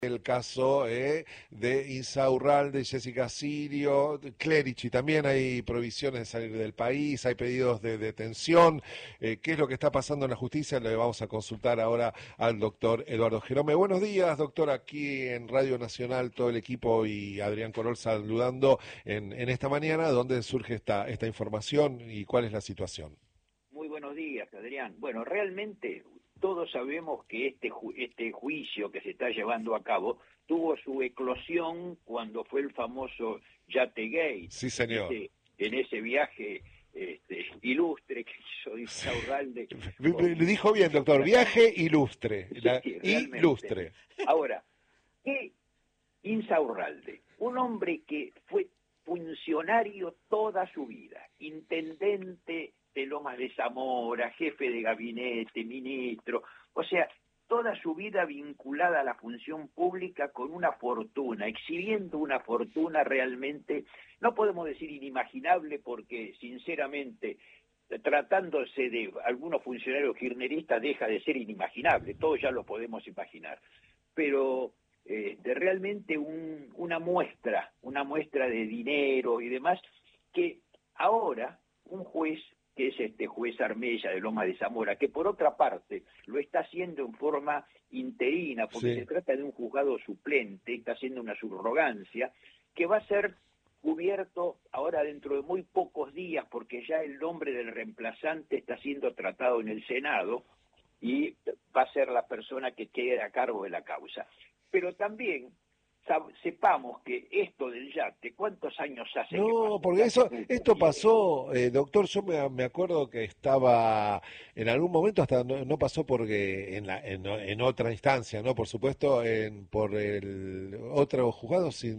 El caso de Insaurralde, Jessica Sirio, Clerici, también hay prohibiciones de salir del país, hay pedidos de detención. ¿Qué es lo que está pasando en la justicia? Le vamos a consultar ahora al doctor Eduardo Jerome. Buenos días, doctor, aquí en Radio Nacional, todo el equipo y Adrián Corol saludando en esta mañana. ¿Dónde surge esta información y cuál es la situación? Muy buenos días, Adrián. Bueno, realmente todos sabemos que este juicio que se está llevando a cabo tuvo su eclosión cuando fue el famoso Yategate, Sí, señor. en ese viaje ilustre que hizo Insaurralde. Le dijo bien, doctor, viaje ilustre. Sí, realmente. Ilustre. Ahora, ¿qué Insaurralde? Un hombre que fue funcionario toda su vida, intendente de Lomas de Zamora, jefe de gabinete, ministro, o sea, toda su vida vinculada a la función pública con una fortuna, exhibiendo una fortuna realmente, no podemos decir inimaginable porque sinceramente, tratándose de algunos funcionarios kirchneristas deja de ser inimaginable, todos ya lo podemos imaginar, pero realmente una muestra de dinero y demás, que ahora un juez, que es este juez Armella de Lomas de Zamora, que por otra parte lo está haciendo en forma interina, porque se trata de un juzgado suplente, está haciendo una subrogancia, que va a ser cubierto ahora dentro de muy pocos días, porque ya el nombre del reemplazante está siendo tratado en el Senado, y va a ser la persona que quede a cargo de la causa. Pero también sepamos que esto del yate, ¿cuántos años hace que No, pasó? porque esto pasó, doctor, yo me acuerdo que estaba, en algún momento hasta no pasó porque en otra instancia, ¿no? Por supuesto, por el otro juzgado, si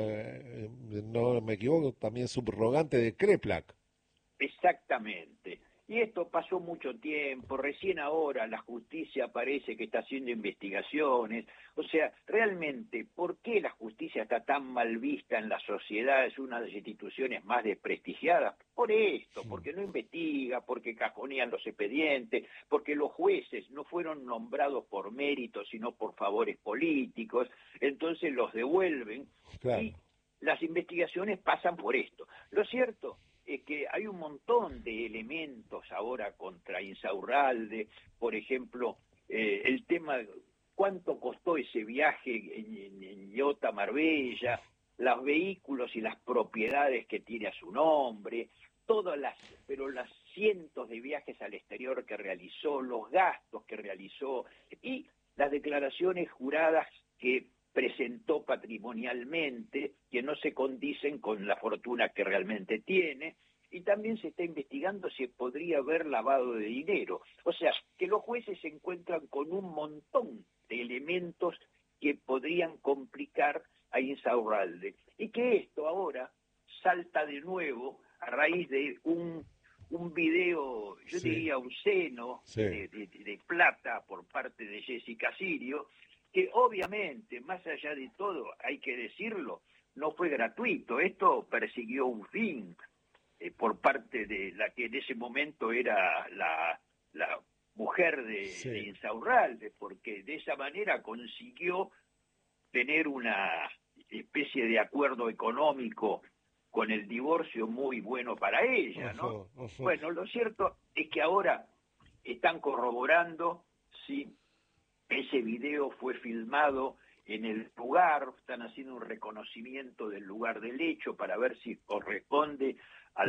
no me equivoco, también subrogante de Kreplak. Exactamente. Y esto pasó mucho tiempo, recién ahora la justicia parece que está haciendo investigaciones. O sea, realmente, ¿por qué la justicia está tan mal vista en la sociedad? Es una de las instituciones más desprestigiadas. Por esto, porque no investiga, porque cajonean los expedientes, porque los jueces no fueron nombrados por méritos, sino por favores políticos, entonces los devuelven. Claro. Y las investigaciones pasan por esto. Lo cierto es que hay un montón de elementos ahora contra Insaurralde, por ejemplo, el tema, cuánto costó ese viaje en Iota Marbella, los vehículos y las propiedades que tiene a su nombre, pero las cientos de viajes al exterior que realizó, los gastos que realizó y las declaraciones juradas que presentó patrimonialmente, que no se condicen con la fortuna que realmente tiene, y también se está investigando si podría haber lavado de dinero. O sea, que los jueces se encuentran con un montón de elementos que podrían complicar a Insaurralde, y que esto ahora salta de nuevo a raíz de un video, yo diría obsceno, de plata por parte de Jessica Sirio, que obviamente, más allá de todo, hay que decirlo, no fue gratuito, esto persiguió un fin por parte de la que en ese momento era la mujer de Insaurralde, porque de esa manera consiguió tener una especie de acuerdo económico con el divorcio muy bueno para ella, ¿no? Bueno, lo cierto es que ahora están corroborando si ese video fue filmado en el lugar, están haciendo un reconocimiento del lugar del hecho para ver si corresponde a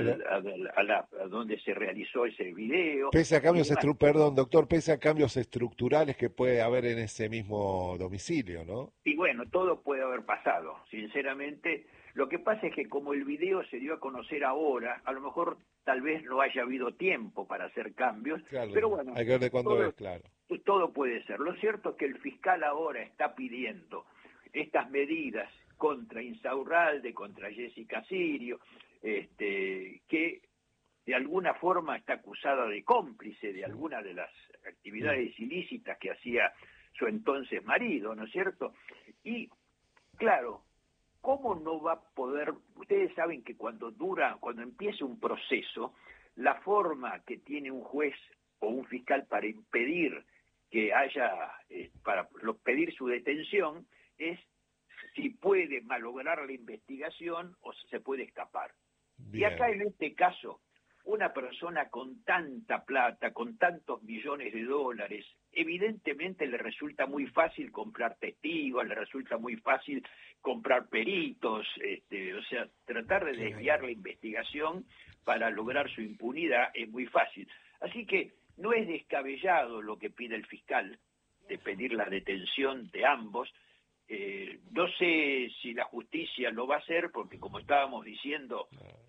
donde se realizó ese video. Pese a cambios perdón, doctor, pese a cambios estructurales que puede haber en ese mismo domicilio, ¿no? Y bueno, todo puede haber pasado, sinceramente. Lo que pasa es que como el video se dio a conocer ahora, a lo mejor tal vez no haya habido tiempo para hacer cambios, claro, pero bueno, hay que ver de cuándo es, claro. Todo puede ser. Lo cierto es que el fiscal ahora está pidiendo estas medidas contra Insaurralde, contra Jessica Sirio, que de alguna forma está acusada de cómplice de alguna de las actividades ilícitas que hacía su entonces marido, ¿no es cierto? Y, claro, ¿cómo no va a poder? Ustedes saben que cuando empieza un proceso, la forma que tiene un juez o un fiscal para impedir que haya, para pedir su detención, es si puede malograr la investigación o si se puede escapar. Bien. Y acá en este caso, una persona con tanta plata, con tantos millones de dólares, evidentemente le resulta muy fácil comprar testigos, le resulta muy fácil comprar peritos, o sea, tratar de desviar la investigación para lograr su impunidad es muy fácil. Así que no es descabellado lo que pide el fiscal, de pedir la detención de ambos. No sé si la justicia lo va a hacer, porque como estábamos diciendo,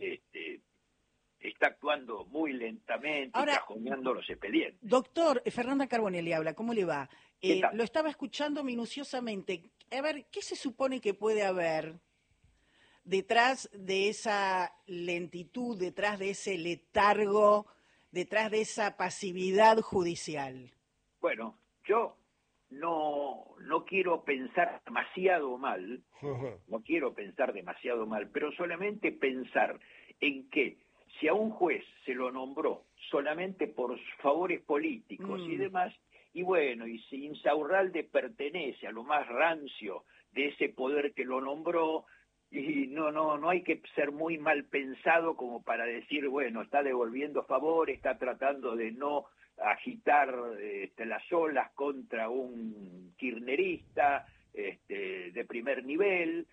está actuando muy lentamente, Ahora, cajoneando los expedientes. Doctor, Fernanda Carbonelli habla, ¿cómo le va? ¿Qué tal? Lo estaba escuchando minuciosamente. A ver, ¿qué se supone que puede haber detrás de esa lentitud, detrás de ese letargo, detrás de esa pasividad judicial? Bueno, yo no quiero pensar demasiado mal, pero solamente pensar en que si a un juez se lo nombró solamente por favores políticos y demás, y bueno, y si Insaurralde pertenece a lo más rancio de ese poder que lo nombró, y no hay que ser muy mal pensado como para decir, bueno, está devolviendo favores, está tratando de no agitar las olas contra un kirchnerista de primer nivel,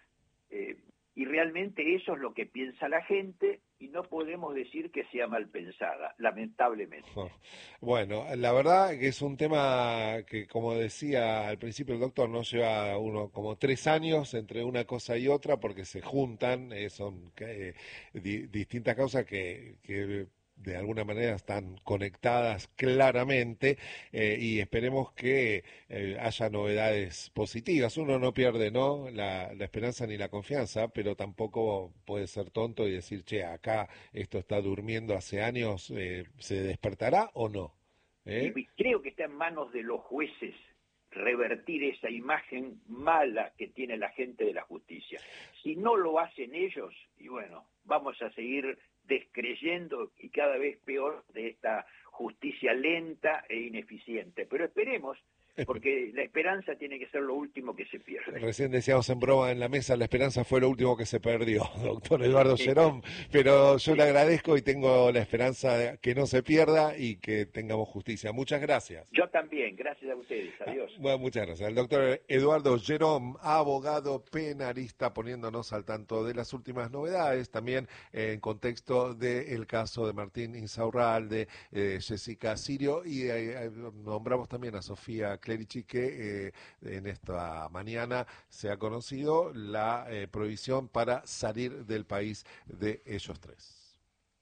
y realmente eso es lo que piensa la gente, y no podemos decir que sea mal pensada, lamentablemente. Bueno, la verdad que es un tema que, como decía al principio el doctor, nos lleva uno como 3 años entre una cosa y otra, porque se juntan, son distintas causas que de alguna manera están conectadas claramente, y esperemos que haya novedades positivas. Uno no pierde, ¿no?, la esperanza ni la confianza, pero tampoco puede ser tonto y decir, che, acá esto está durmiendo hace años, ¿se despertará o no? Y creo que está en manos de los jueces revertir esa imagen mala que tiene la gente de la justicia. Si no lo hacen ellos, y bueno, vamos a seguir descreyendo y cada vez peor de esta justicia lenta e ineficiente. Pero esperemos, porque la esperanza tiene que ser lo último que se pierde. Recién decíamos en broma en la mesa, la esperanza fue lo último que se perdió, doctor Eduardo Gerón, pero yo le agradezco y tengo la esperanza de que no se pierda y que tengamos justicia. Muchas gracias. Yo también, gracias a ustedes, adiós. Bueno, muchas gracias. El doctor Eduardo Gerón, abogado penalista, poniéndonos al tanto de las últimas novedades, también en contexto del caso de Martín Insaurralde, Jessica Sirio, y nombramos también a Sofía Clerici, que en esta mañana se ha conocido la prohibición para salir del país de ellos tres.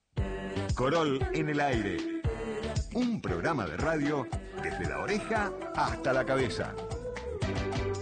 Corol en el aire. Un programa de radio desde la oreja hasta la cabeza.